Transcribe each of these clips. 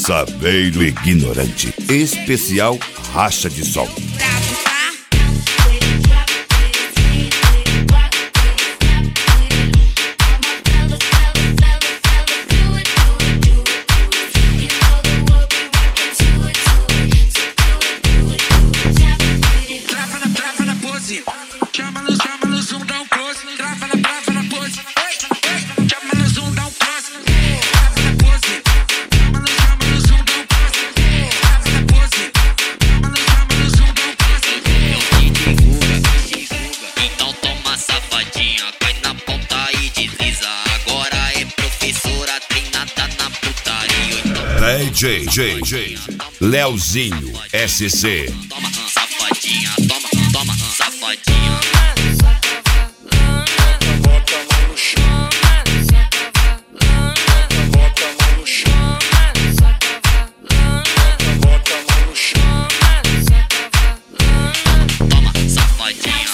Saveiro ignorante. Especial Racha de Sol. DJ Leozinho SC. Toma, safadinha, toma, safadinha. Bota a mão no chão. Bota a mão no chão. Bota a mão no chão. Toma, safadinha.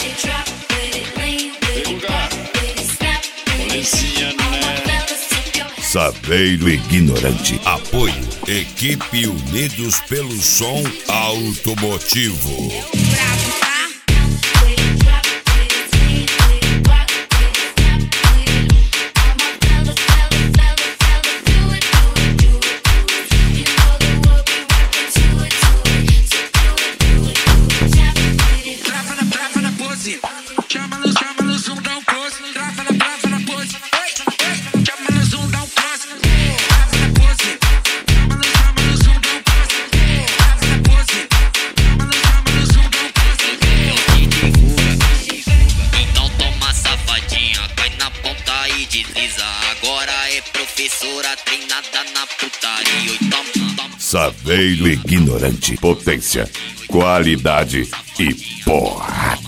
Vem lugar. Polícia, né? Saveiro ignorante. Apoio Equipe Unidos pelo Som Automotivo. Desliza, agora é professora treinada na putaria. Saveiro ignorante. Potência, qualidade e porra.